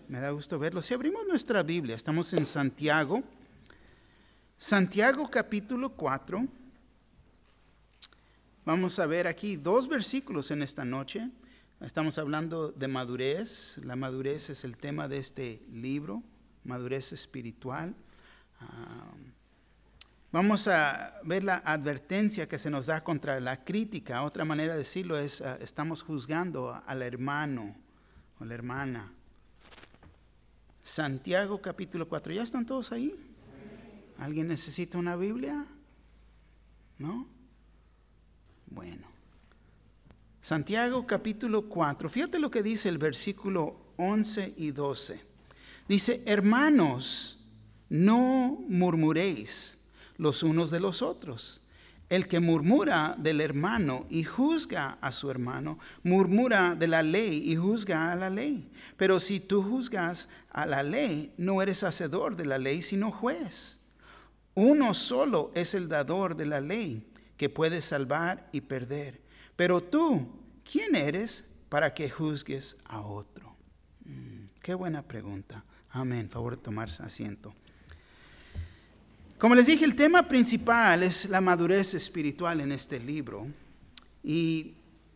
Me da gusto verlo. Si abrimos nuestra Biblia, estamos en Santiago. Santiago capítulo 4. Vamos a ver aquí 2 versículos en esta noche. Estamos hablando de madurez. La madurez es el tema de este libro, madurez espiritual. Vamos a ver la advertencia que se nos da contra la crítica. Otra manera de decirlo es, estamos juzgando al hermano o la hermana. Santiago capítulo 4. ¿Ya están todos ahí? ¿Alguien necesita una Biblia? ¿No? Bueno. Santiago capítulo 4. Fíjate lo que dice el versículo 11 y 12. Dice, hermanos, no murmuréis los unos de los otros. El que murmura del hermano y juzga a su hermano, murmura de la ley y juzga a la ley. Pero si tú juzgas a la ley, no eres hacedor de la ley, sino juez. Uno solo es el dador de la ley, que puede salvar y perder. Pero tú, ¿quién eres para que juzgues a otro? Qué buena pregunta. Amén. Favor de tomarse asiento. Como les dije, el tema principal es la madurez espiritual en este libro. Y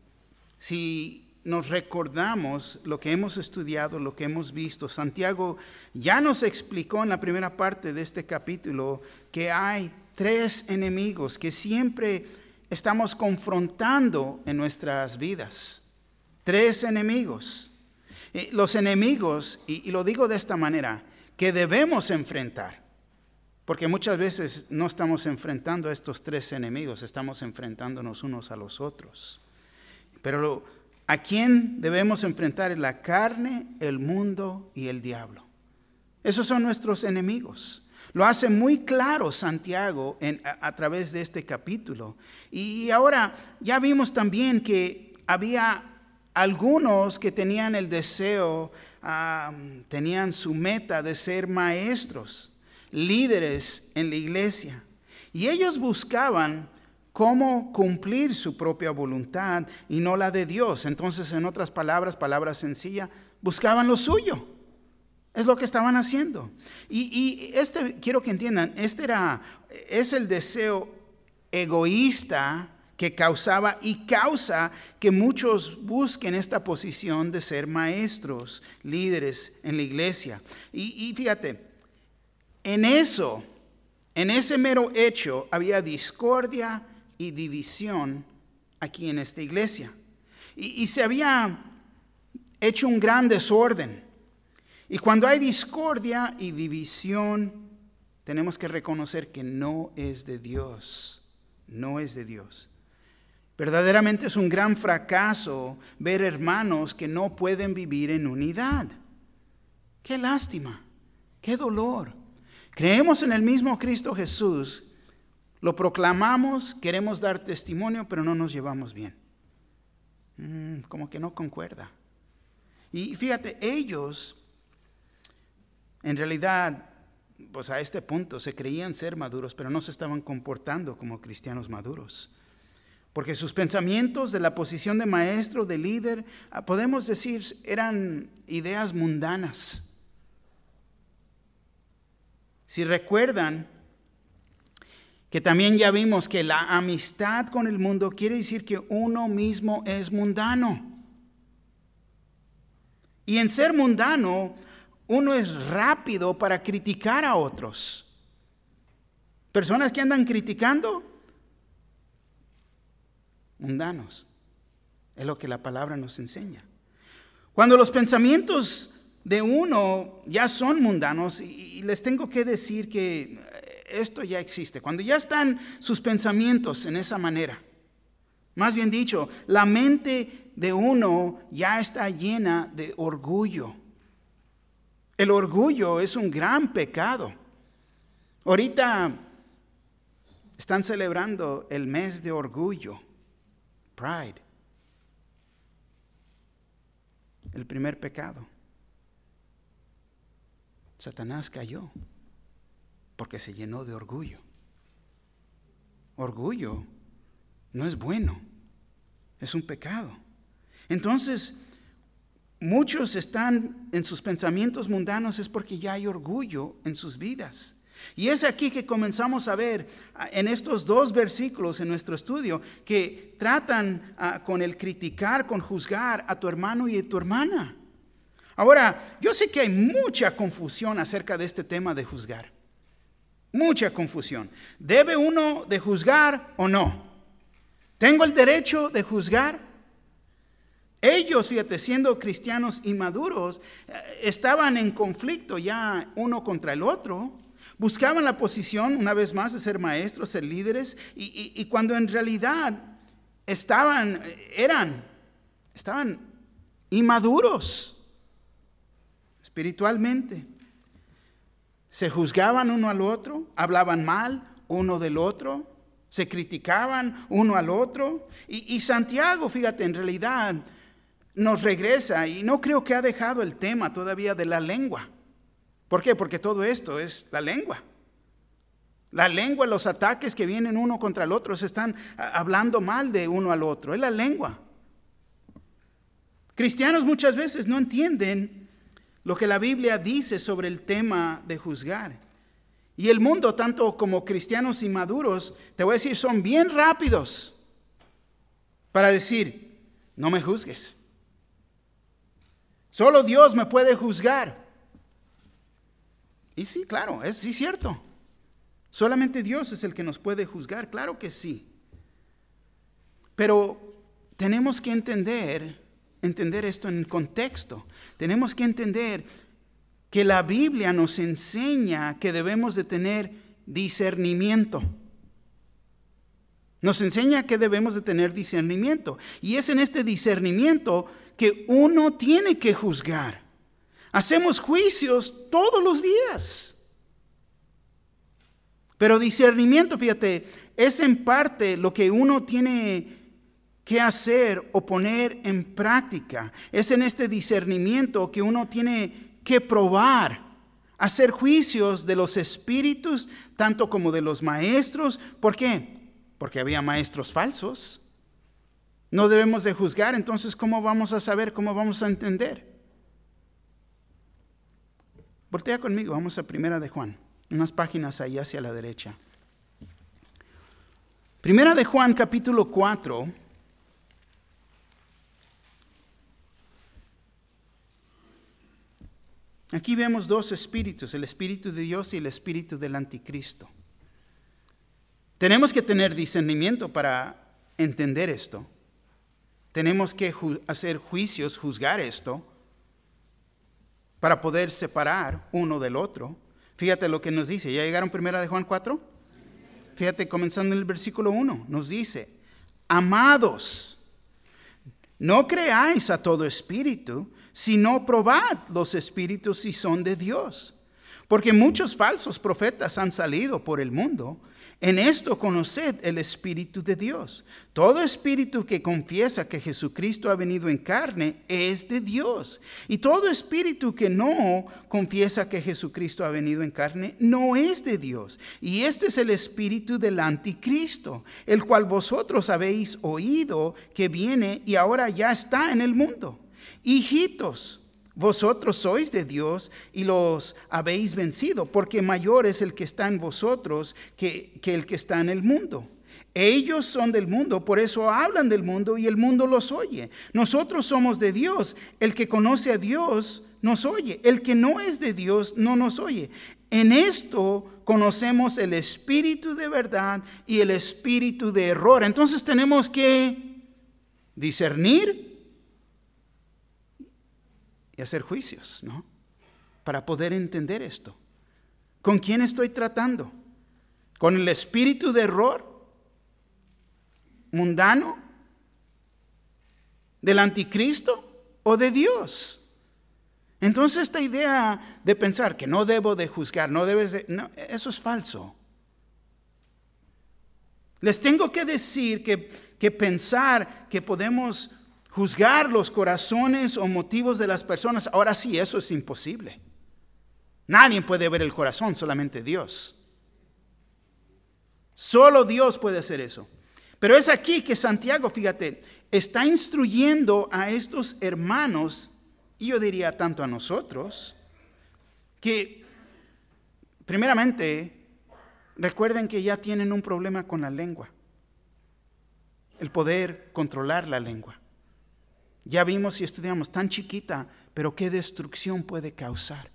si nos recordamos lo que hemos estudiado, lo que hemos visto, Santiago ya nos explicó en la primera parte de este capítulo que hay 3 enemigos que siempre estamos confrontando en nuestras vidas. 3 enemigos. Los enemigos, y lo digo de esta manera, que debemos enfrentar. Porque muchas veces no estamos enfrentando a estos 3 enemigos, estamos enfrentándonos unos a los otros. Pero ¿a quién debemos enfrentar? Es la carne, el mundo y el diablo. Esos son nuestros enemigos. Lo hace muy claro Santiago a través de este capítulo. Y ahora ya vimos también que había algunos que tenían el deseo, tenían su meta de ser maestros, líderes en la iglesia. Y ellos buscaban cómo cumplir su propia voluntad y no la de Dios. Entonces, en otras palabras, palabra sencilla, buscaban lo suyo. Es lo que estaban haciendo. Y quiero que entiendan, es el deseo egoísta que causaba y causa que muchos busquen esta posición de ser maestros, líderes en la iglesia. Y fíjate, en ese mero hecho había discordia y división aquí en esta iglesia. Y se había hecho un gran desorden. Y cuando hay discordia y división, tenemos que reconocer que no es de Dios. No es de Dios. Verdaderamente es un gran fracaso ver hermanos que no pueden vivir en unidad. Qué lástima, qué dolor. Creemos en el mismo Cristo Jesús, lo proclamamos, queremos dar testimonio, pero no nos llevamos bien. Como que no concuerda. Y fíjate, ellos, en realidad, pues a este punto se creían ser maduros, pero no se estaban comportando como cristianos maduros. Porque sus pensamientos de la posición de maestro, de líder, podemos decir, eran ideas mundanas. Si recuerdan que también ya vimos que la amistad con el mundo quiere decir que uno mismo es mundano. Y en ser mundano, uno es rápido para criticar a otros. Personas que andan criticando, mundanos. Es lo que la palabra nos enseña. Cuando los pensamientos de uno ya son mundanos, y les tengo que decir que esto ya existe. Cuando ya están sus pensamientos en esa manera, más bien dicho, la mente de uno ya está llena de orgullo. El orgullo es un gran pecado. Ahorita están celebrando el mes de orgullo, Pride, el primer pecado. Satanás cayó porque se llenó de orgullo. Orgullo no es bueno, es un pecado. Entonces, muchos están en sus pensamientos mundanos es porque ya hay orgullo en sus vidas. Y es aquí que comenzamos a ver en estos 2 versículos en nuestro estudio que tratan con el criticar, con juzgar a tu hermano y a tu hermana. Ahora, yo sé que hay mucha confusión acerca de este tema de juzgar. Mucha confusión. ¿Debe uno de juzgar o no? ¿Tengo el derecho de juzgar? Ellos, fíjate, siendo cristianos inmaduros, estaban en conflicto ya uno contra el otro. Buscaban la posición, una vez más, de ser maestros, ser líderes, y cuando en realidad estaban inmaduros espiritualmente. Se juzgaban uno al otro, hablaban mal uno del otro, se criticaban uno al otro. Y Santiago, fíjate, en realidad nos regresa, y no creo que ha dejado el tema todavía de la lengua. ¿Por qué? Porque todo esto es la lengua. La lengua, los ataques que vienen uno contra el otro, se están hablando mal de uno al otro. Es la lengua. Cristianos muchas veces no entienden lo que la Biblia dice sobre el tema de juzgar. Y el mundo, tanto como cristianos inmaduros, te voy a decir, son bien rápidos para decir, no me juzgues. Solo Dios me puede juzgar. Y sí, claro, es cierto. Solamente Dios es el que nos puede juzgar, claro que sí. Pero tenemos que entender esto en contexto. Tenemos que entender que la Biblia nos enseña que debemos de tener discernimiento. Nos enseña que debemos de tener discernimiento. Y es en este discernimiento que uno tiene que juzgar. Hacemos juicios todos los días. Pero discernimiento, fíjate, es en parte lo que uno tiene que hacer o poner en práctica. Es en este discernimiento que uno tiene que probar, hacer juicios de los espíritus, tanto como de los maestros. ¿Por qué? Porque había maestros falsos. No debemos de juzgar, entonces ¿cómo vamos a saber? ¿Cómo vamos a entender? Voltea conmigo, vamos a 1 de Juan, unas páginas ahí hacia la derecha. 1 de Juan, capítulo 4. Aquí vemos 2 espíritus, el espíritu de Dios y el espíritu del anticristo. Tenemos que tener discernimiento para entender esto. Tenemos que hacer juicios, juzgar esto, para poder separar uno del otro. Fíjate lo que nos dice. ¿Ya llegaron 1 de Juan 4? Fíjate, comenzando en el versículo 1, nos dice, amados, no creáis a todo espíritu, sino probad los espíritus si son de Dios. Porque muchos falsos profetas han salido por el mundo. En esto conoced el Espíritu de Dios. Todo espíritu que confiesa que Jesucristo ha venido en carne es de Dios. Y todo espíritu que no confiesa que Jesucristo ha venido en carne no es de Dios. Y este es el espíritu del anticristo, el cual vosotros habéis oído que viene y ahora ya está en el mundo. Hijitos, vosotros sois de Dios y los habéis vencido, porque mayor es el que está en vosotros que el que está en el mundo. Ellos son del mundo, por eso hablan del mundo y el mundo los oye. Nosotros somos de Dios, el que conoce a Dios nos oye, el que no es de Dios no nos oye. En esto conocemos el espíritu de verdad y el espíritu de error. Entonces tenemos que discernir y hacer juicios, ¿no? Para poder entender esto. ¿Con quién estoy tratando? ¿Con el espíritu de error mundano del anticristo o de Dios? Entonces esta idea de pensar que no debo de juzgar, no, eso es falso. Les tengo que decir que pensar que podemos juzgar los corazones o motivos de las personas, ahora sí, eso es imposible. Nadie puede ver el corazón, solamente Dios. Solo Dios puede hacer eso. Pero es aquí que Santiago, fíjate, está instruyendo a estos hermanos y yo diría tanto a nosotros, que primeramente recuerden que ya tienen un problema con la lengua, el poder controlar la lengua. Ya vimos y estudiamos, tan chiquita, pero qué destrucción puede causar.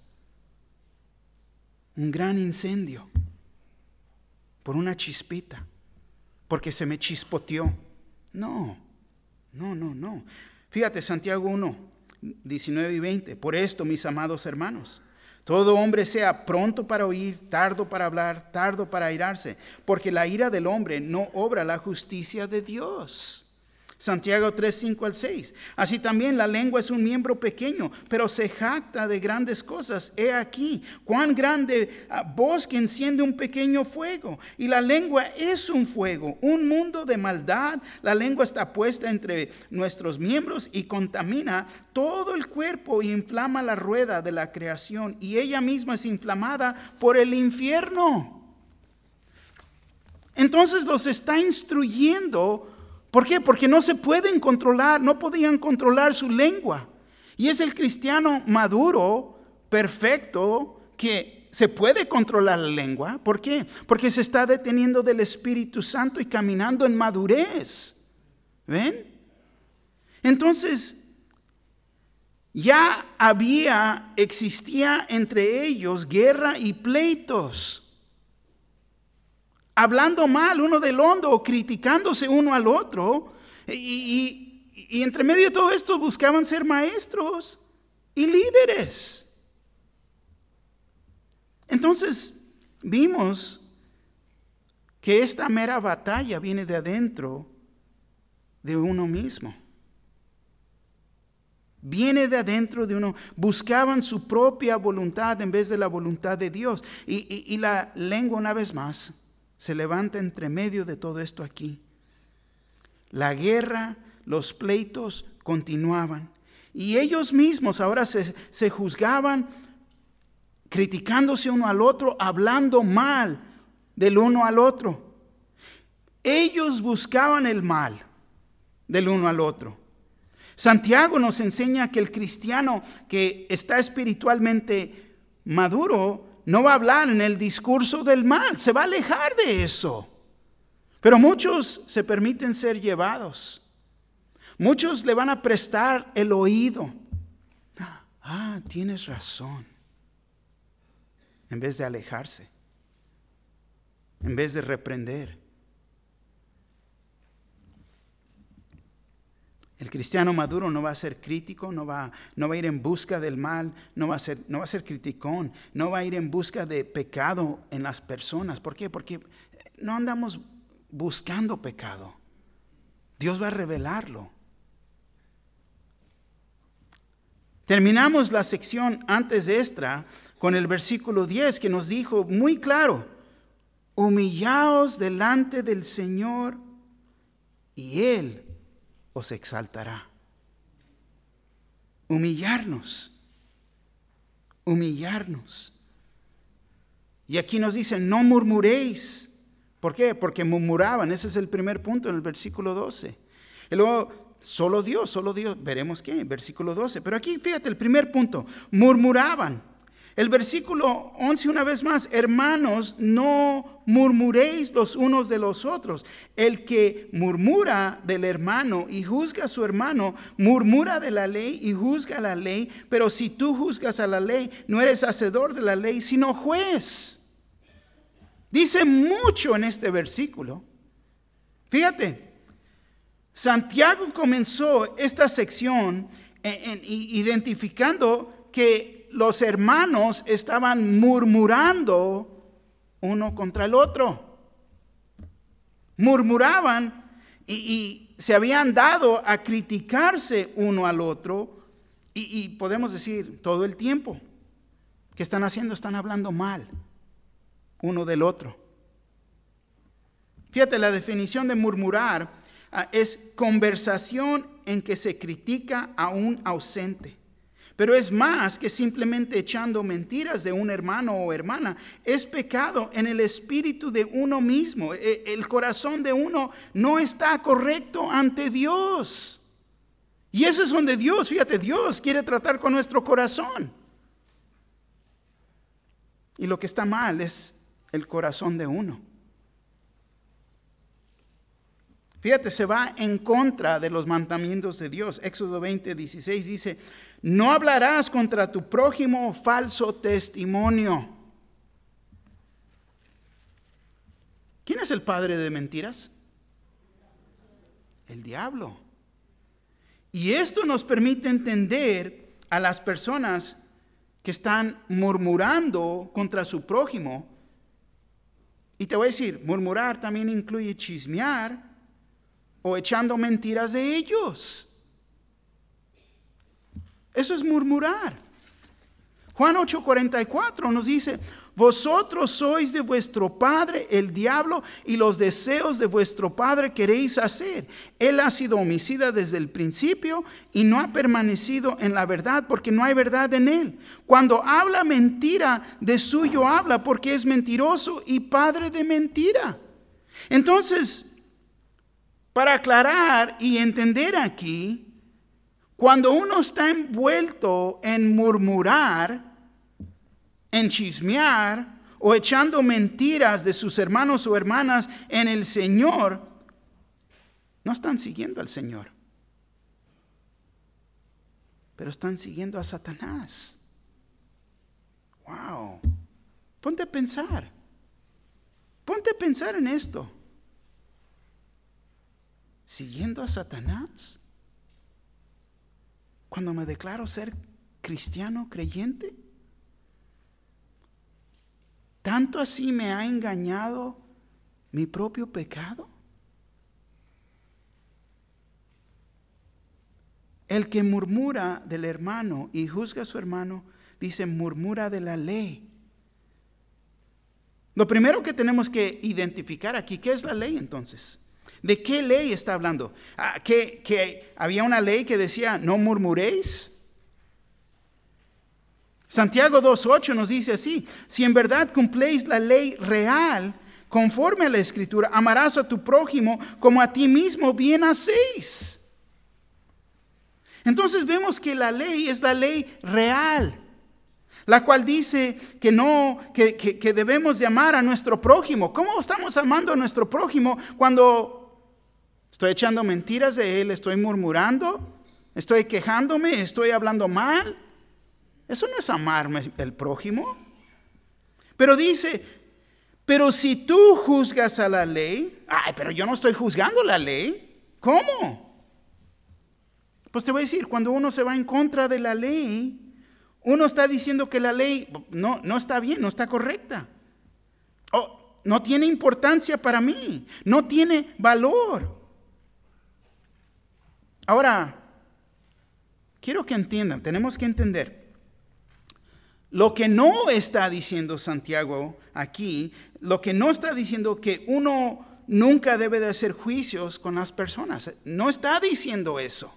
Un gran incendio por una chispita, porque se me chispoteó. No. Fíjate, Santiago 1, 19 y 20. Por esto, mis amados hermanos, todo hombre sea pronto para oír, tardo para hablar, tardo para airarse, porque la ira del hombre no obra la justicia de Dios. Santiago 3, 5 al 6. Así también la lengua es un miembro pequeño, pero se jacta de grandes cosas. He aquí, cuán grande bosque enciende un pequeño fuego. Y la lengua es un fuego, un mundo de maldad. La lengua está puesta entre nuestros miembros y contamina todo el cuerpo y inflama la rueda de la creación. Y ella misma es inflamada por el infierno. Entonces los está instruyendo. ¿Por qué? Porque no se pueden controlar, no podían controlar su lengua. Y es el cristiano maduro, perfecto, que se puede controlar la lengua. ¿Por qué? Porque se está deteniendo del Espíritu Santo y caminando en madurez. ¿Ven? Entonces, ya existía entre ellos guerra y pleitos. Hablando mal uno del otro, o criticándose uno al otro. Y entre medio de todo esto buscaban ser maestros y líderes. Entonces vimos que esta mera batalla viene de adentro de uno mismo. Viene de adentro de uno. Buscaban su propia voluntad en vez de la voluntad de Dios. Y la lengua, una vez más, se levanta entre medio de todo esto aquí. La guerra, los pleitos continuaban. Y ellos mismos ahora se juzgaban, criticándose uno al otro, hablando mal del uno al otro. Ellos buscaban el mal del uno al otro. Santiago nos enseña que el cristiano que está espiritualmente maduro no va a hablar en el discurso del mal, se va a alejar de eso. Pero muchos se permiten ser llevados. Muchos le van a prestar el oído. Tienes razón. En vez de alejarse, en vez de reprender. El cristiano maduro no va a ser crítico, no va a ir en busca del mal, no va a ser criticón, no va a ir en busca de pecado en las personas. ¿Por qué? Porque no andamos buscando pecado. Dios va a revelarlo. Terminamos la sección antes de esta con el versículo 10 que nos dijo muy claro: humillaos delante del Señor y Él os exaltará. Humillarnos. Y aquí nos dice, no murmuréis. ¿Por qué? Porque murmuraban. Ese es el primer punto en el versículo 12. Y luego, solo Dios, veremos qué, versículo 12. Pero aquí, fíjate, el primer punto, murmuraban. El versículo 11 una vez más, hermanos, no murmuréis los unos de los otros. El que murmura del hermano y juzga a su hermano, murmura de la ley y juzga la ley. Pero si tú juzgas a la ley, no eres hacedor de la ley, sino juez. Dice mucho en este versículo. Fíjate, Santiago comenzó esta sección identificando que los hermanos estaban murmurando uno contra el otro. Murmuraban y se habían dado a criticarse uno al otro. Y podemos decir todo el tiempo, ¿qué están haciendo? Están hablando mal uno del otro. Fíjate, la definición de murmurar es conversación en que se critica a un ausente. Pero es más que simplemente echando mentiras de un hermano o hermana. Es pecado en el espíritu de uno mismo. El corazón de uno no está correcto ante Dios. Y eso es donde Dios, fíjate, Dios quiere tratar con nuestro corazón. Y lo que está mal es el corazón de uno. Fíjate, se va en contra de los mandamientos de Dios. Éxodo 20:16 dice, no hablarás contra tu prójimo falso testimonio. ¿Quién es el padre de mentiras? El diablo. Y esto nos permite entender a las personas que están murmurando contra su prójimo. Y te voy a decir, murmurar también incluye chismear o echando mentiras de ellos. Eso es murmurar. Juan 8:44 nos dice, vosotros sois de vuestro padre el diablo y los deseos de vuestro padre queréis hacer. Él ha sido homicida desde el principio y no ha permanecido en la verdad porque no hay verdad en él. Cuando habla mentira, de suyo habla porque es mentiroso y padre de mentira. Entonces, para aclarar y entender aquí, cuando uno está envuelto en murmurar, en chismear o echando mentiras de sus hermanos o hermanas en el Señor, no están siguiendo al Señor, pero están siguiendo a Satanás. Wow. Ponte a pensar en esto. ¿Siguiendo a Satanás? Cuando me declaro ser cristiano, creyente. ¿Tanto así me ha engañado mi propio pecado? El que murmura del hermano y juzga a su hermano, dice, murmura de la ley. Lo primero que tenemos que identificar aquí, ¿qué es la ley entonces? ¿De qué ley está hablando? ¿Que había una ley que decía no murmuréis? Santiago 2:8 nos dice así, si en verdad cumpléis la ley real, conforme a la Escritura, amarás a tu prójimo como a ti mismo bien hacéis. Entonces vemos que la ley es la ley real, la cual dice que debemos de amar a nuestro prójimo. ¿Cómo estamos amando a nuestro prójimo cuando estoy echando mentiras de él, estoy murmurando, estoy quejándome, estoy hablando mal? Eso no es amarme al prójimo. Pero dice, pero si tú juzgas a la ley, pero yo no estoy juzgando la ley. ¿Cómo? Pues te voy a decir, cuando uno se va en contra de la ley, uno está diciendo que la ley no está bien, no está correcta. No tiene importancia para mí, no tiene valor. Ahora, quiero que entiendan, tenemos que entender. Lo que no está diciendo Santiago aquí, lo que no está diciendo que uno nunca debe de hacer juicios con las personas. No está diciendo eso.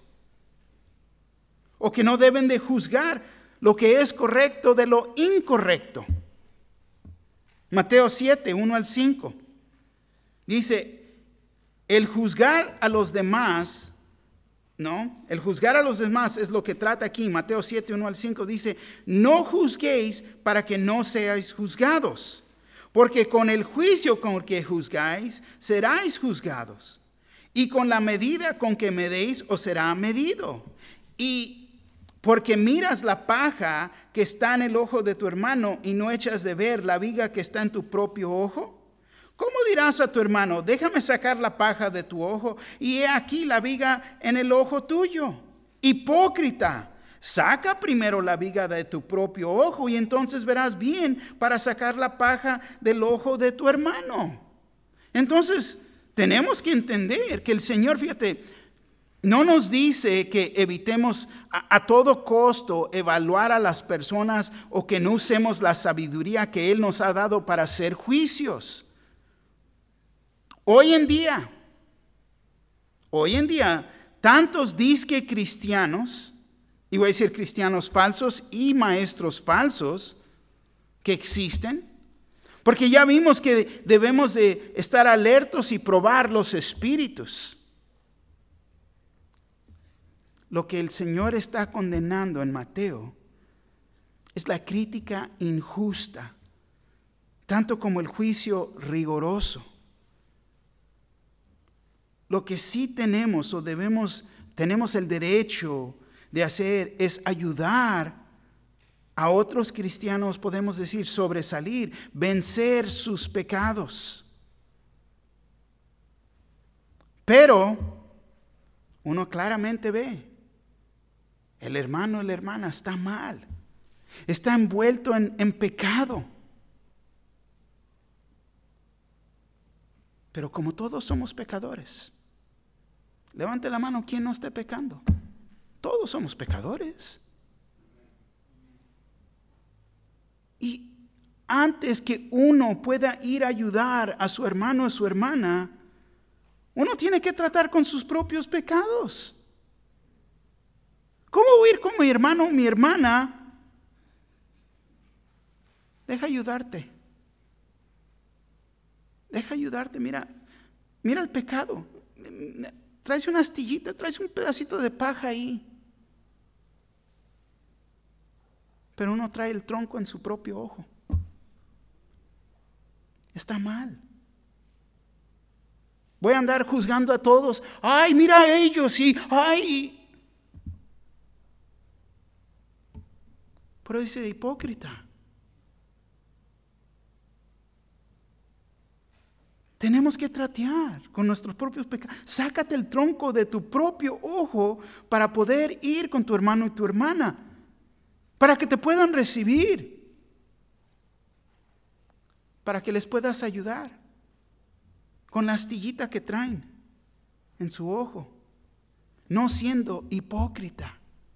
O que no deben de juzgar lo que es correcto de lo incorrecto. Mateo 7:1-5. Dice, el juzgar a los demás... No, el juzgar a los demás es lo que trata aquí. Mateo 7:1-5 dice, no juzguéis para que no seáis juzgados, porque con el juicio con que juzgáis, seráis juzgados, y con la medida con que medéis, os será medido. Y porque miras la paja que está en el ojo de tu hermano, y no echas de ver la viga que está en tu propio ojo. ¿Cómo dirás a tu hermano, déjame sacar la paja de tu ojo y he aquí la viga en el ojo tuyo? Hipócrita, saca primero la viga de tu propio ojo y entonces verás bien para sacar la paja del ojo de tu hermano. Entonces, tenemos que entender que el Señor, fíjate, no nos dice que evitemos a todo costo evaluar a las personas o que no usemos la sabiduría que Él nos ha dado para hacer juicios. Hoy en día, tantos disque cristianos, y voy a decir cristianos falsos y maestros falsos que existen, porque ya vimos que debemos de estar alertos y probar los espíritus. lo que el Señor está condenando en Mateo es la crítica injusta, tanto como el juicio rigoroso. Lo que sí tenemos o tenemos el derecho de hacer es ayudar a otros cristianos, podemos decir, sobresalir, vencer sus pecados. Pero uno claramente ve, el hermano o la hermana está mal, está envuelto en pecado. Pero como todos somos pecadores, levante la mano quien no esté pecando. Todos somos pecadores. Y antes que uno pueda ir a ayudar a su hermano o a su hermana, uno tiene que tratar con sus propios pecados. ¿Cómo huir con mi hermano o mi hermana? Deja ayudarte. Deja ayudarte, mira el pecado. Traes una astillita, traes un pedacito de paja ahí. Pero uno trae el tronco en su propio ojo. Está mal. Voy a andar juzgando a todos. Ay, mira a ellos y ay. Pero dice hipócrita. Tenemos que tratar con nuestros propios pecados. Sácate el tronco de tu propio ojo para poder ir con tu hermano y tu hermana, para que te puedan recibir, para que les puedas ayudar con la astillita que traen en su ojo, no siendo hipócrita.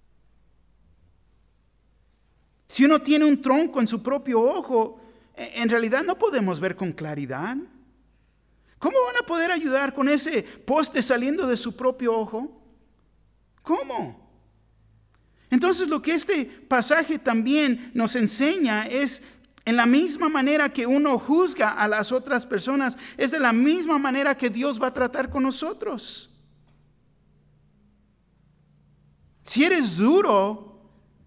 Si uno tiene un tronco en su propio ojo, en realidad no podemos ver con claridad. ¿Cómo van a poder ayudar con ese poste saliendo de su propio ojo? ¿Cómo? Entonces lo que este pasaje también nos enseña es, en la misma manera que uno juzga a las otras personas, es de la misma manera que Dios va a tratar con nosotros. Si eres duro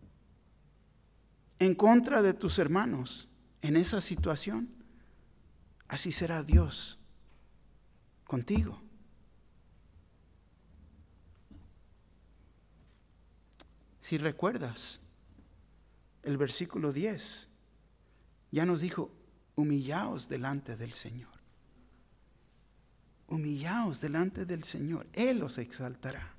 en contra de tus hermanos en esa situación, así será Dios contigo. Si recuerdas, el versículo 10 ya nos dijo, humillaos delante del Señor. Humillaos delante del Señor, Él os exaltará.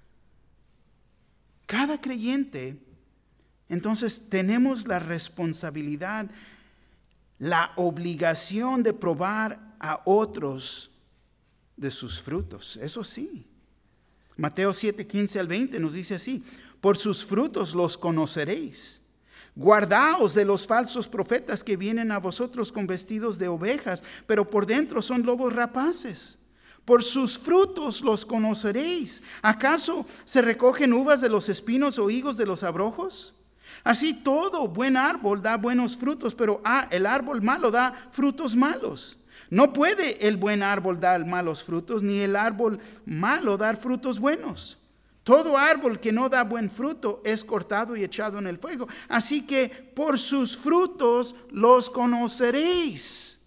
Cada creyente, entonces, tenemos la responsabilidad, la obligación de probar a otros de sus frutos. Eso sí. Mateo 7:15 al 20 nos dice así: por sus frutos los conoceréis. Guardaos de los falsos profetas que vienen a vosotros con vestidos de ovejas, pero por dentro son lobos rapaces. Por sus frutos los conoceréis. ¿Acaso se recogen uvas de los espinos o higos de los abrojos? Así todo buen árbol da buenos frutos, pero el árbol malo da frutos malos. No puede el buen árbol dar malos frutos, ni el árbol malo dar frutos buenos. Todo árbol que no da buen fruto es cortado y echado en el fuego. Así que por sus frutos los conoceréis.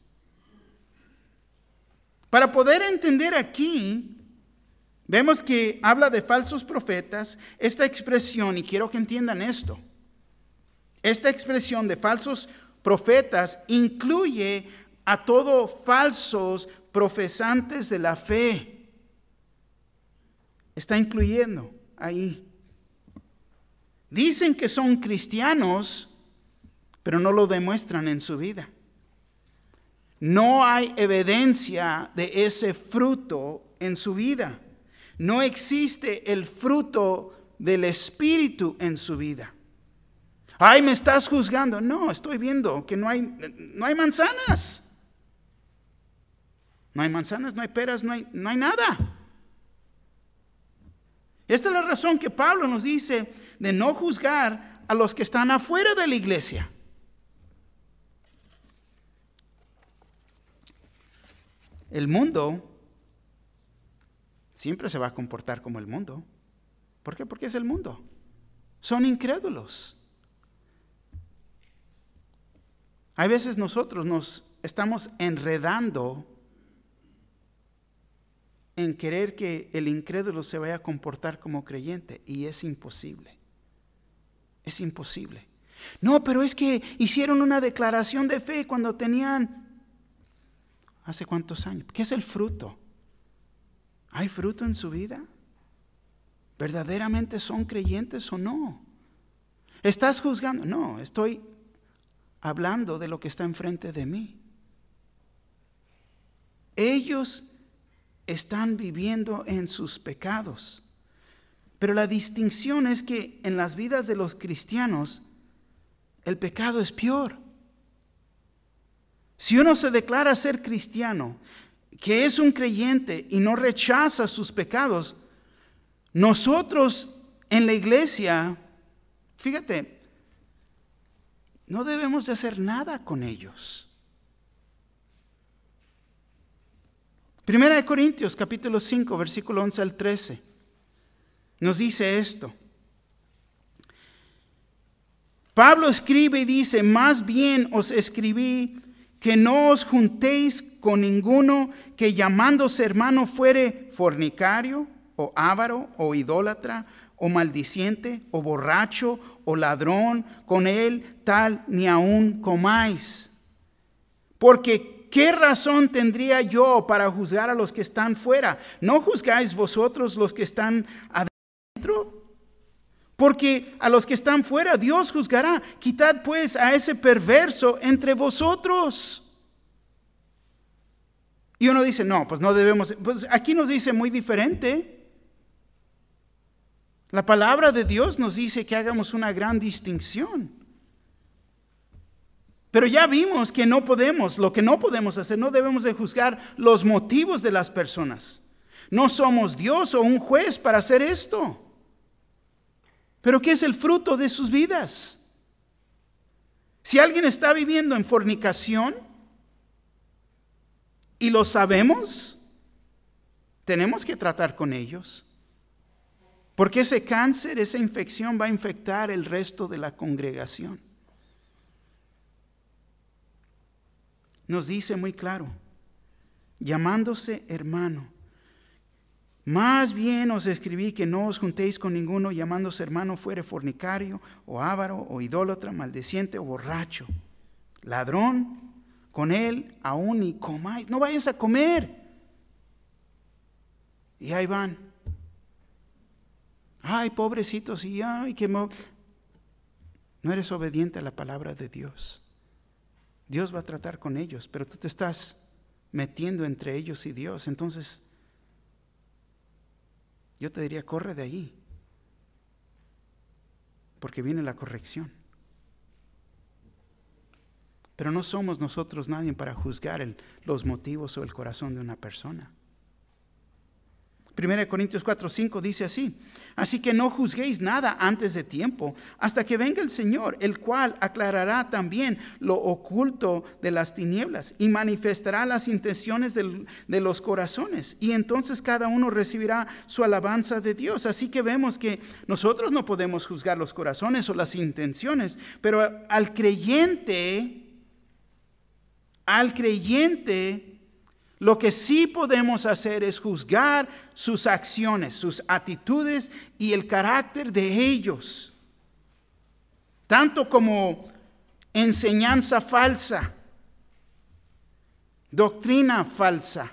Para poder entender aquí, vemos que habla de falsos profetas. Esta expresión, y quiero que entiendan esto, esta expresión de falsos profetas incluye a todos falsos profesantes de la fe. Está incluyendo ahí. Dicen que son cristianos, pero no lo demuestran en su vida. No hay evidencia de ese fruto en su vida. No existe el fruto del Espíritu en su vida. Ay, me estás juzgando. No, estoy viendo que no hay manzanas. No hay manzanas, no hay peras, no hay nada. Esta es la razón que Pablo nos dice de no juzgar a los que están afuera de la iglesia. El mundo siempre se va a comportar como el mundo. ¿Por qué? Porque es el mundo. Son incrédulos. Hay veces nosotros nos estamos enredando en querer que el incrédulo se vaya a comportar como creyente, y es imposible. Es imposible. No, pero es que hicieron una declaración de fe cuando tenían, ¿hace cuántos años? ¿Qué es el fruto? ¿Hay fruto en su vida? ¿Verdaderamente son creyentes o no? ¿Estás juzgando? No, estoy hablando de lo que está enfrente de mí. Ellos están viviendo en sus pecados. Pero la distinción es que en las vidas de los cristianos el pecado es peor. Si uno se declara ser cristiano, que es un creyente y no rechaza sus pecados, nosotros en la iglesia, fíjate, no debemos de hacer nada con ellos. 1 Corintios capítulo 5, versículo 11 al 13, nos dice esto. Pablo escribe y dice: más bien os escribí que no os juntéis con ninguno que llamándose hermano fuere fornicario, o avaro, o idólatra, o maldiciente, o borracho, o ladrón, con él tal ni aun comáis. Porque ¿qué razón tendría yo para juzgar a los que están fuera? ¿No juzgáis vosotros los que están adentro? Porque a los que están fuera Dios juzgará. Quitad pues a ese perverso entre vosotros. Y uno dice, no, pues no debemos. Pues aquí nos dice muy diferente. La palabra de Dios nos dice que hagamos una gran distinción. Pero ya vimos que no podemos, lo que no podemos hacer, no debemos de juzgar los motivos de las personas. No somos Dios o un juez para hacer esto. Pero ¿qué es el fruto de sus vidas? Si alguien está viviendo en fornicación y lo sabemos, tenemos que tratar con ellos. Porque ese cáncer, esa infección va a infectar el resto de la congregación. Nos dice muy claro, llamándose hermano. Más bien os escribí que no os juntéis con ninguno llamándose hermano fuere fornicario, o avaro, o idólatra, maldiciente, o borracho, ladrón, con él aún ni comáis. No vayas a comer. Y ahí van. Ay, pobrecitos, y ay, que no eres obediente a la palabra de Dios. Dios va a tratar con ellos, pero tú te estás metiendo entre ellos y Dios. Entonces, yo te diría, corre de ahí, porque viene la corrección. Pero no somos nosotros nadie para juzgar los motivos o el corazón de una persona. 1 Corintios 4:5 dice así: así que no juzguéis nada antes de tiempo, hasta que venga el Señor, el cual aclarará también lo oculto de las tinieblas y manifestará las intenciones de los corazones. Y entonces cada uno recibirá su alabanza de Dios. Así que vemos que nosotros no podemos juzgar los corazones o las intenciones, pero al creyente, lo que sí podemos hacer es juzgar sus acciones, sus actitudes y el carácter de ellos. Tanto como enseñanza falsa, doctrina falsa.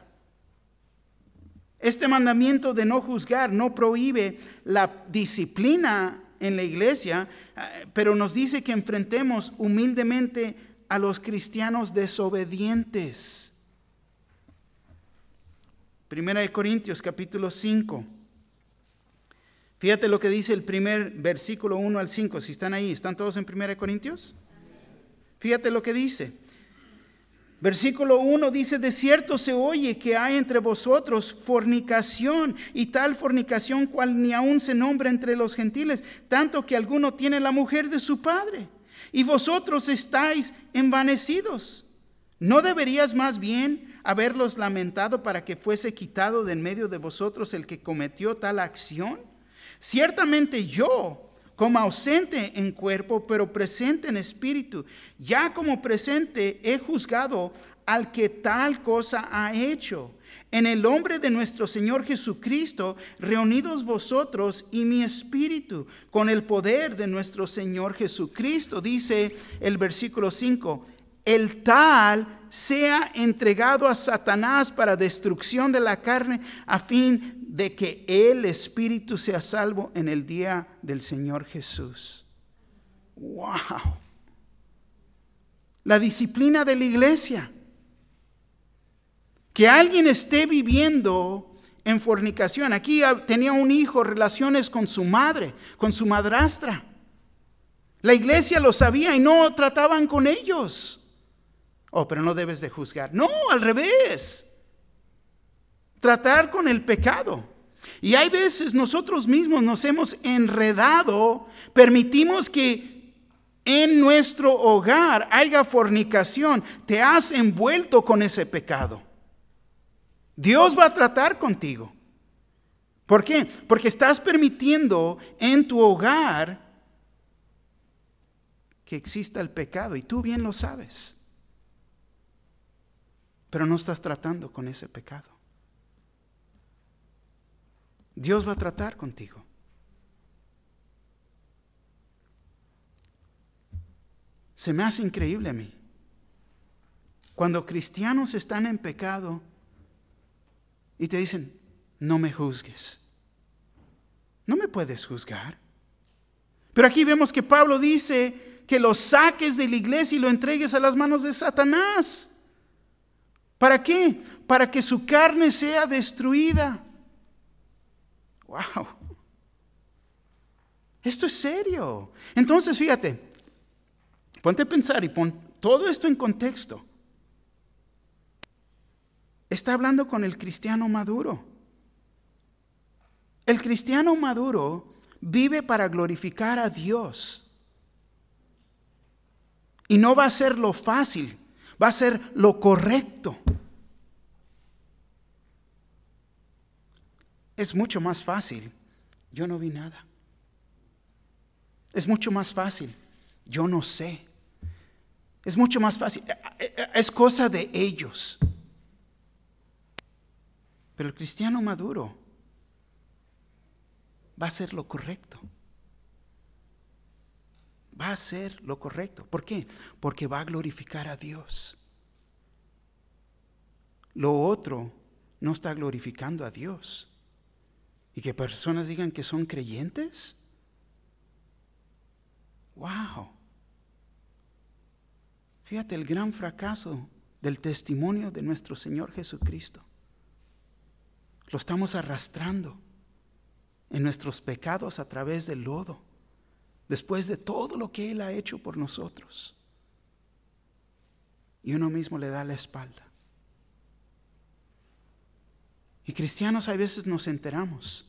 Este mandamiento de no juzgar no prohíbe la disciplina en la iglesia, pero nos dice que enfrentemos humildemente a los cristianos desobedientes. 1 Corintios capítulo 5. Fíjate lo que dice el primer versículo 1 al 5. Si están ahí, ¿están todos en 1 Corintios? Fíjate lo que dice. Versículo 1 dice: de cierto se oye que hay entre vosotros fornicación, y tal fornicación cual ni aún se nombra entre los gentiles, tanto que alguno tiene la mujer de su padre. Y vosotros estáis envanecidos. ¿No deberías más bien haberlos lamentado para que fuese quitado de en medio de vosotros el que cometió tal acción? Ciertamente yo, como ausente en cuerpo, pero presente en espíritu, ya como presente he juzgado al que tal cosa ha hecho. En el nombre de nuestro Señor Jesucristo, reunidos vosotros y mi espíritu, con el poder de nuestro Señor Jesucristo, dice el versículo 5, el tal sea entregado a Satanás para destrucción de la carne, a fin de que el espíritu sea salvo en el día del Señor Jesús. ¡Wow! La disciplina de la iglesia. Que alguien esté viviendo en fornicación. Aquí tenía un hijo, relaciones con su madre, con su madrastra. La iglesia lo sabía y no trataban con ellos. Oh, pero no debes de juzgar. No, al revés. Tratar con el pecado. Y hay veces nosotros mismos nos hemos enredado, permitimos que en nuestro hogar haya fornicación. Te has envuelto con ese pecado. Dios va a tratar contigo. ¿Por qué? Porque estás permitiendo en tu hogar que exista el pecado y tú bien lo sabes. Pero no estás tratando con ese pecado. Dios va a tratar contigo. Se me hace increíble a mí. Cuando cristianos están en pecado y te dicen, no me juzgues. No me puedes juzgar. Pero aquí vemos que Pablo dice que lo saques de la iglesia y lo entregues a las manos de Satanás. ¿Para qué? Para que su carne sea destruida. ¡Wow! Esto es serio. Entonces, fíjate, ponte a pensar y pon todo esto en contexto. Está hablando con el cristiano maduro. El cristiano maduro vive para glorificar a Dios. Y no va a ser lo fácil, va a ser lo correcto. Es mucho más fácil, yo no vi nada. Es mucho más fácil, yo no sé. Es mucho más fácil, es cosa de ellos. Pero el cristiano maduro va a hacer lo correcto. Va a hacer lo correcto. ¿Por qué? Porque va a glorificar a Dios. Lo otro no está glorificando a Dios. Y que personas digan que son creyentes. ¡Wow! Fíjate el gran fracaso del testimonio de nuestro Señor Jesucristo. Lo estamos arrastrando en nuestros pecados a través del lodo, después de todo lo que Él ha hecho por nosotros. Y uno mismo le da la espalda. Y cristianos a veces nos enteramos.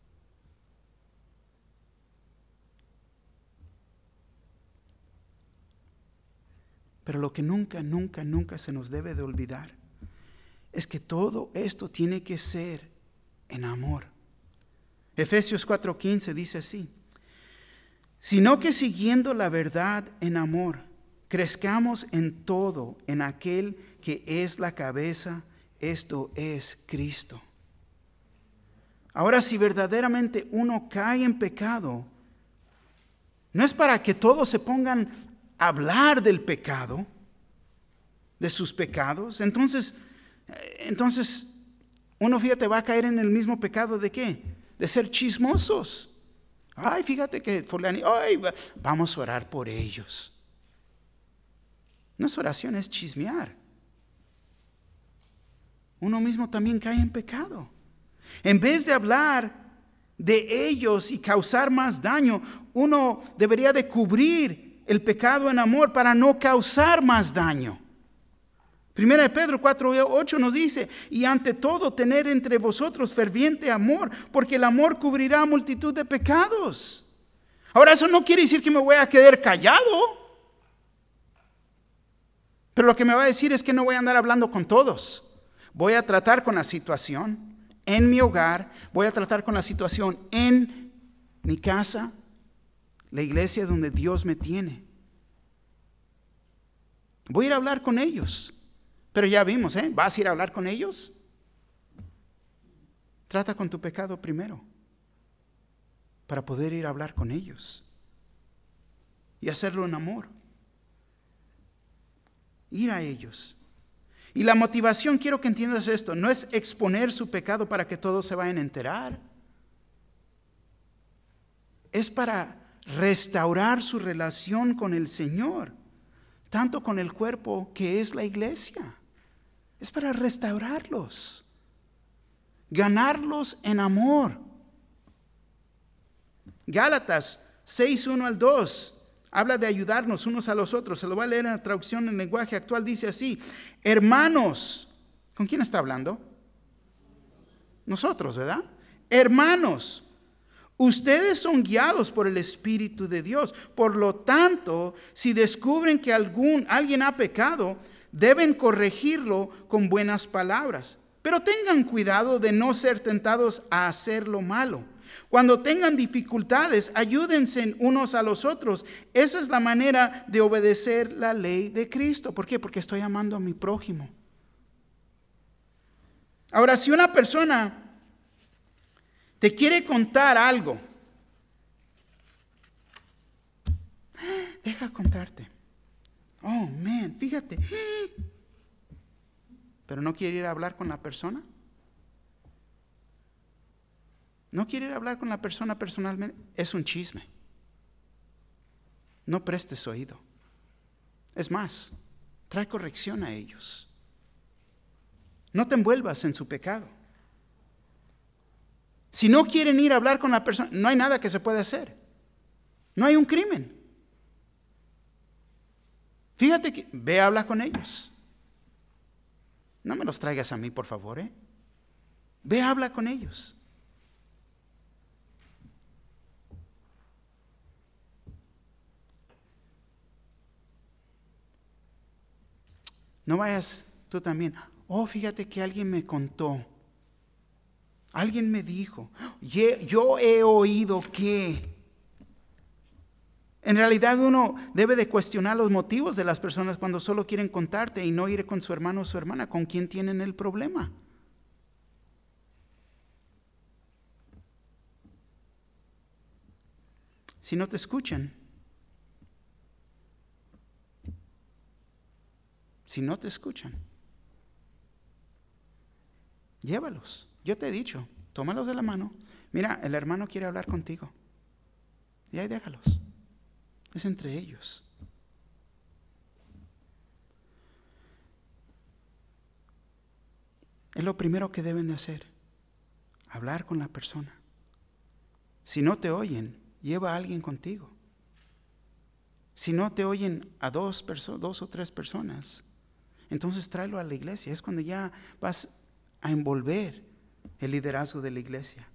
Pero lo que nunca se nos debe de olvidar es que todo esto tiene que ser en amor. Efesios 4:15 dice así: sino que siguiendo la verdad en amor, crezcamos en todo en aquel que es la cabeza, esto es Cristo. Ahora, si verdaderamente uno cae en pecado, no es para que todos se pongan a hablar del pecado, de sus pecados. Entonces uno, fíjate, va a caer en el mismo pecado de ¿qué? De ser chismosos. Ay, fíjate que ay, vamos a orar por ellos. Nuestra oración es chismear. Uno mismo también cae en pecado. En vez de hablar de ellos y causar más daño, uno debería de cubrir el pecado en amor para no causar más daño. Primera de Pedro 4:8 nos dice: y ante todo tener entre vosotros ferviente amor, porque el amor cubrirá multitud de pecados. Ahora, eso no quiere decir que me voy a quedar callado, pero lo que me va a decir es que no voy a andar hablando con todos. Voy a tratar con la situación en mi hogar, voy a tratar con la situación en mi casa, la iglesia donde Dios me tiene. Voy a ir a hablar con ellos. Pero ya vimos, ¿vas a ir a hablar con ellos? Trata con tu pecado primero, para poder ir a hablar con ellos y hacerlo en amor. Ir a ellos. Y la motivación, quiero que entiendas esto, no es exponer su pecado para que todos se vayan a enterar. Es para restaurar su relación con el Señor, tanto con el cuerpo que es la iglesia. Es para restaurarlos, ganarlos en amor. Gálatas 6:1-2 habla de ayudarnos unos a los otros. Se lo voy a leer en la traducción en lenguaje actual. Dice así: hermanos, ¿con quién está hablando? Nosotros, ¿verdad? Hermanos, ustedes son guiados por el Espíritu de Dios. Por lo tanto, si descubren que alguien ha pecado, deben corregirlo con buenas palabras. Pero tengan cuidado de no ser tentados a hacer lo malo. Cuando tengan dificultades, ayúdense unos a los otros. Esa es la manera de obedecer la ley de Cristo. ¿Por qué? Porque estoy amando a mi prójimo. Ahora, si una persona te quiere contar algo, deja contarte. Oh, man, fíjate. Pero no quiere ir a hablar con la persona. No quiere ir a hablar con la persona personalmente. Es un chisme. No prestes oído. Es más, trae corrección a ellos. No te envuelvas en su pecado. Si no quieren ir a hablar con la persona, no hay nada que se pueda hacer. No hay un crimen. Fíjate que ve a hablar con ellos. No me los traigas a mí, por favor, Ve a hablar con ellos. No vayas tú también. Oh, fíjate que alguien me contó. Alguien me dijo. Yo he oído que. En realidad uno debe de cuestionar los motivos de las personas cuando solo quieren contarte y no ir con su hermano o su hermana, con quien tienen el problema. Si no te escuchan, llévalos. Yo te he dicho, tómalos de la mano. Mira, el hermano quiere hablar contigo. Y ahí déjalos. Es entre ellos. Es lo primero que deben de hacer. Hablar con la persona. Si no te oyen, lleva a alguien contigo. Si no te oyen a dos o tres personas, entonces tráelo a la iglesia. Es cuando ya vas a envolver el liderazgo de la iglesia.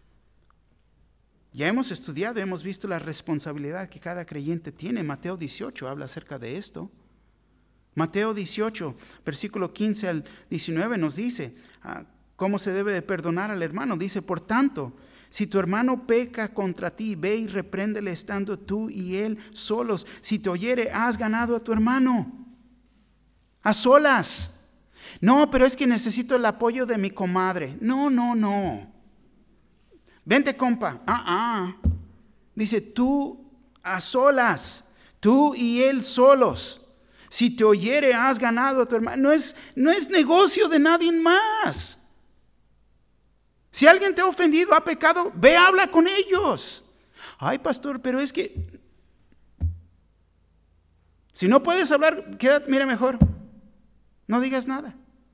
Ya hemos estudiado, hemos visto la responsabilidad que cada creyente tiene. Mateo 18 habla acerca de esto. Mateo 18, versículo 15 al 19 nos dice cómo se debe de perdonar al hermano. Dice, por tanto, si tu hermano peca contra ti, ve y repréndele estando tú y él solos. Si te oyere, has ganado a tu hermano. A solas. No, pero es que necesito el apoyo de mi comadre. No. Vente, compa. Dice, tú a solas, tú y él solos. Si te oyere, has ganado a tu hermano. No es negocio de nadie más. Si alguien te ha ofendido, ha pecado, ve, habla con ellos. Ay, pastor, pero es que si no puedes hablar, quédate, mira, mejor no digas nada.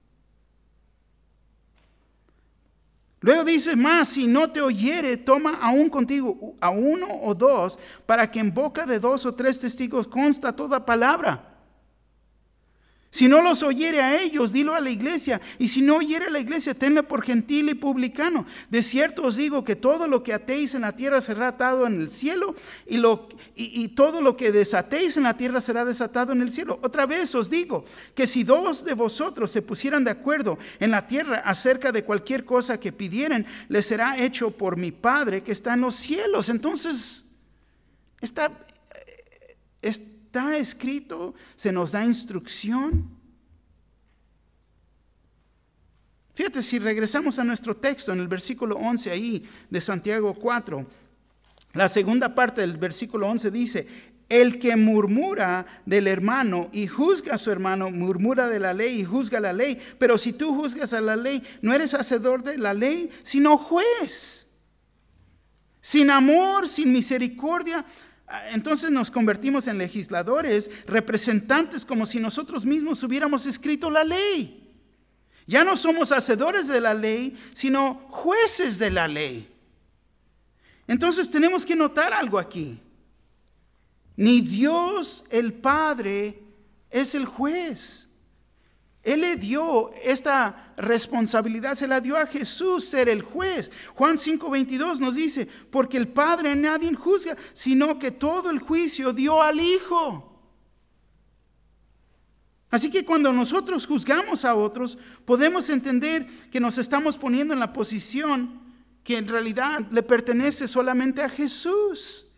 Luego dice más, si no te oyere, toma aún contigo a uno o dos, para que en boca de 2 o 3 testigos consta toda palabra. Si no los oyere a ellos, dilo a la iglesia. Y si no oyere a la iglesia, tenle por gentil y publicano. De cierto os digo que todo lo que atéis en la tierra será atado en el cielo, y todo lo que desatéis en la tierra será desatado en el cielo. Otra vez os digo que si 2 de vosotros se pusieran de acuerdo en la tierra acerca de cualquier cosa que pidieren, les será hecho por mi Padre que está en los cielos. Entonces, está escrito, se nos da instrucción. Fíjate, si regresamos a nuestro texto en el versículo 11 ahí de Santiago 4, la segunda parte del versículo 11 dice: el que murmura del hermano y juzga a su hermano, murmura de la ley y juzga la ley. Pero si tú juzgas a la ley, no eres hacedor de la ley, sino juez. Sin amor, sin misericordia, entonces nos convertimos en legisladores, representantes, como si nosotros mismos hubiéramos escrito la ley. Ya no somos hacedores de la ley, sino jueces de la ley. Entonces tenemos que notar algo aquí. Ni Dios el Padre es el juez. Él le dio esta responsabilidad, se la dio a Jesús ser el juez. Juan 5:22 nos dice: porque el Padre a nadie juzga, sino que todo el juicio dio al Hijo. Así que cuando nosotros juzgamos a otros, podemos entender que nos estamos poniendo en la posición que en realidad le pertenece solamente a Jesús.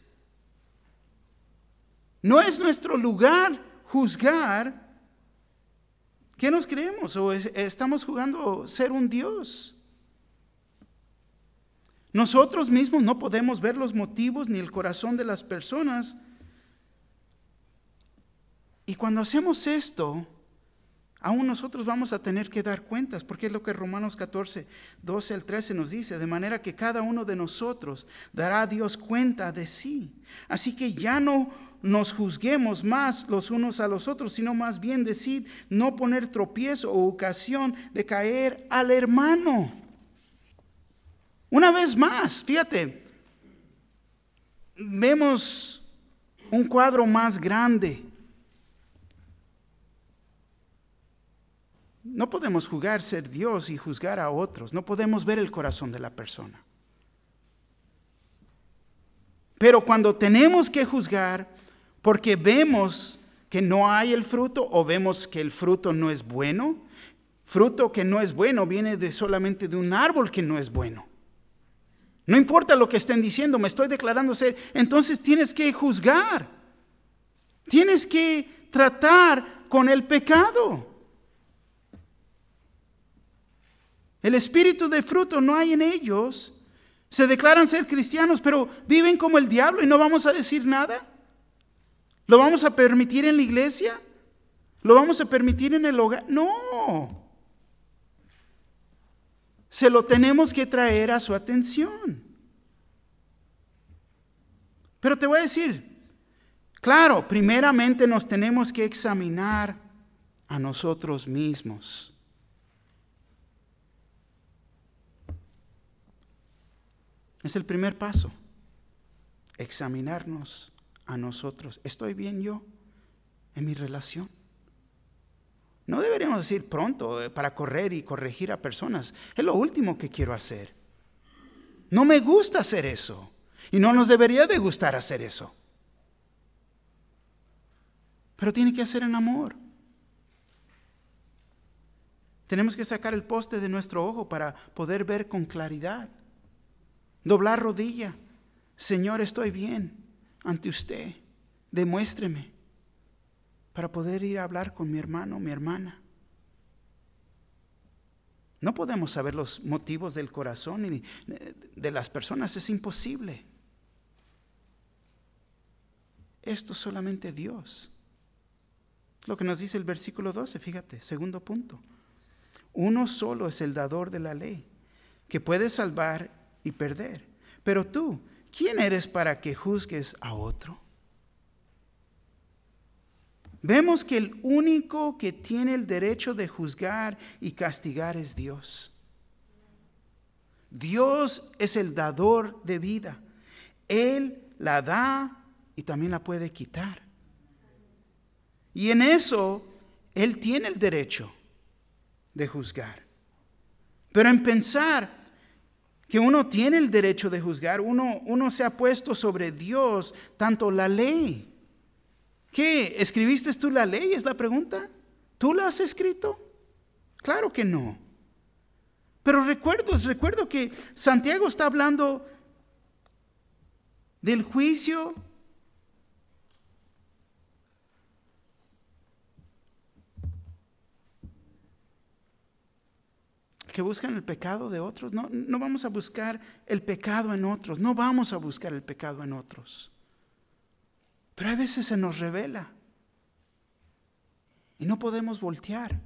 No es nuestro lugar juzgar. ¿Qué nos creemos? ¿O estamos jugando ser un Dios? Nosotros mismos no podemos ver los motivos ni el corazón de las personas. Y cuando hacemos esto, aún nosotros vamos a tener que dar cuentas, porque es lo que Romanos 14, 12 al 13 nos dice: de manera que cada uno de nosotros dará a Dios cuenta de sí. Así que ya no nos juzguemos más los unos a los otros, sino más bien decid no poner tropiezo o ocasión de caer al hermano. Una vez más, fíjate, vemos un cuadro más grande. No podemos jugar ser Dios y juzgar a otros. No podemos ver el corazón de la persona. Pero cuando tenemos que juzgar porque vemos que no hay el fruto o vemos que el fruto no es bueno, fruto que no es bueno viene solamente de un árbol que no es bueno. No importa lo que estén diciendo, me estoy declarando ser. Entonces tienes que juzgar. Tienes que tratar con el pecado. El espíritu de fruto no hay en ellos. Se declaran ser cristianos, pero viven como el diablo y no vamos a decir nada. ¿Lo vamos a permitir en la iglesia? ¿Lo vamos a permitir en el hogar? No. Se lo tenemos que traer a su atención. Pero te voy a decir, claro, primeramente nos tenemos que examinar a nosotros mismos. Es el primer paso, examinarnos a nosotros. ¿Estoy bien yo en mi relación? No deberíamos decir pronto para correr y corregir a personas. Es lo último que quiero hacer. No me gusta hacer eso. Y no nos debería de gustar hacer eso. Pero tiene que hacer en amor. Tenemos que sacar el poste de nuestro ojo para poder ver con claridad. Doblar rodilla. Señor, estoy bien ante usted. Demuéstreme para poder ir a hablar con mi hermano, mi hermana. No podemos saber los motivos del corazón ni de las personas. Es imposible. Esto es solamente Dios. Lo que nos dice el versículo 12, fíjate, segundo punto. Uno solo es el dador de la ley, que puede salvar y perder. Pero tú, ¿quién eres para que juzgues a otro? Vemos que el único que tiene el derecho de juzgar y castigar es Dios. Dios es el dador de vida. Él la da y también la puede quitar. Y en eso Él tiene el derecho de juzgar. Pero en pensar que uno tiene el derecho de juzgar, uno se ha puesto sobre Dios tanto la ley. ¿Qué? ¿Escribiste tú la ley? Es la pregunta. ¿Tú la has escrito? Claro que no. Pero recuerdo que Santiago está hablando del juicio que buscan el pecado de otros. No vamos a buscar el pecado en otros. No vamos a buscar el pecado en otros. Pero a veces se nos revela y no podemos voltear.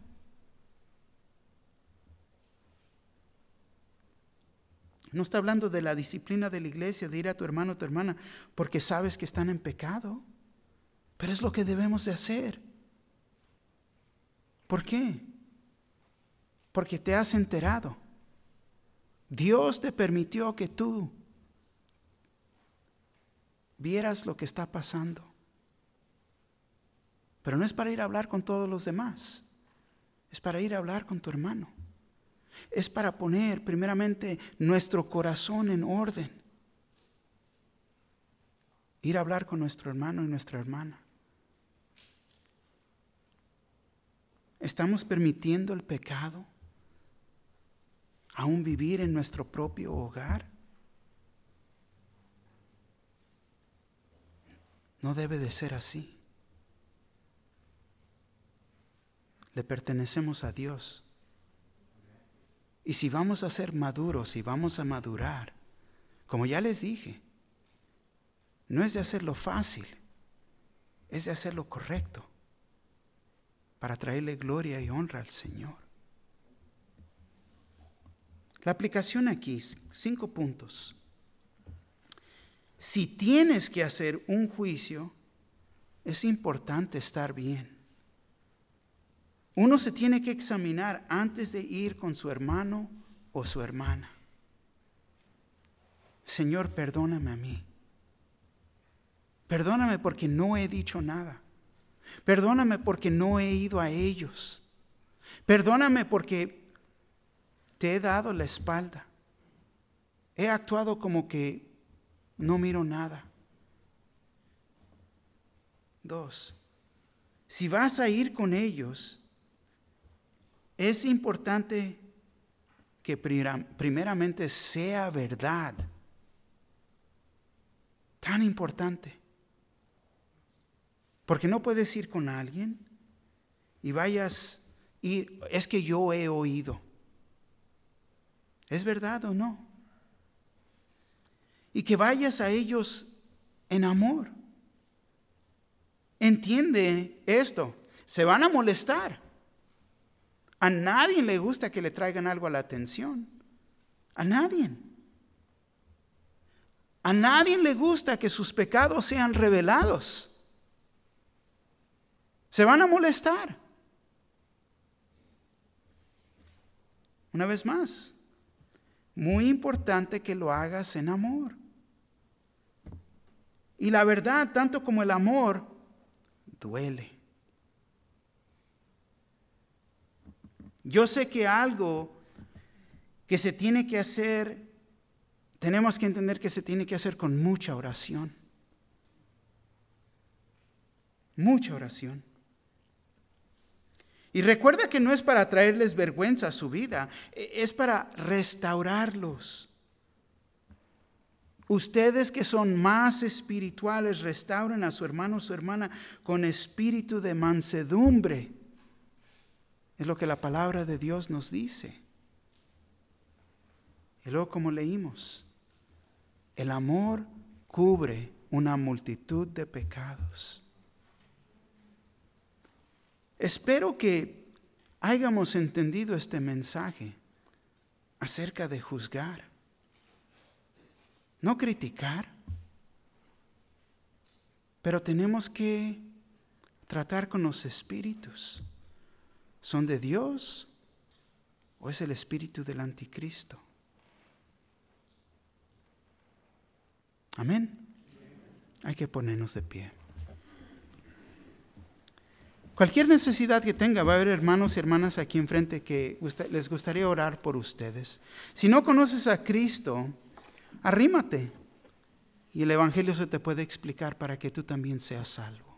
No está hablando de la disciplina de la iglesia, de ir a tu hermano o tu hermana porque sabes que están en pecado. Pero es lo que debemos de hacer. ¿Por qué? Porque te has enterado. Dios te permitió que tú vieras lo que está pasando. Pero no es para ir a hablar con todos los demás. Es para ir a hablar con tu hermano. Es para poner primeramente nuestro corazón en orden. Ir a hablar con nuestro hermano y nuestra hermana. ¿Estamos permitiendo el pecado aún vivir en nuestro propio hogar? No debe de ser así. Le pertenecemos a Dios. Y si vamos a ser maduros y vamos a madurar, como ya les dije, no es de hacerlo fácil, es de hacerlo correcto para traerle gloria y honra al Señor. La aplicación aquí, 5 puntos. Si tienes que hacer un juicio, es importante estar bien. Uno se tiene que examinar antes de ir con su hermano o su hermana. Señor, perdóname a mí. Perdóname porque no he dicho nada. Perdóname porque no he ido a ellos. Perdóname porque te he dado la espalda. He actuado como que no miro nada. 2. Si vas a ir con ellos, es importante que primeramente sea verdad. Tan importante. Porque no puedes ir con alguien y vayas ir, es que yo he oído. ¿Es verdad o no? Y que vayas a ellos en amor. Entiende esto. Se van a molestar. A nadie le gusta que le traigan algo a la atención. A nadie. A nadie le gusta que sus pecados sean revelados. Se van a molestar. Una vez más, muy importante que lo hagas en amor. Y la verdad, tanto como el amor, duele. Yo sé que algo que se tiene que hacer, tenemos que entender que se tiene que hacer con mucha oración. Mucha oración. Y recuerda que no es para traerles vergüenza a su vida, es para restaurarlos. Ustedes que son más espirituales, restauren a su hermano o su hermana con espíritu de mansedumbre. Es lo que la palabra de Dios nos dice. Y luego, como leímos, el amor cubre una multitud de pecados. Espero que hayamos entendido este mensaje acerca de juzgar, no criticar, pero tenemos que tratar con los espíritus. ¿Son de Dios o es el espíritu del anticristo? Amén. Hay que ponernos de pie. Cualquier necesidad que tenga, va a haber hermanos y hermanas aquí enfrente que les gustaría orar por ustedes. Si no conoces a Cristo, arrímate y el Evangelio se te puede explicar para que tú también seas salvo.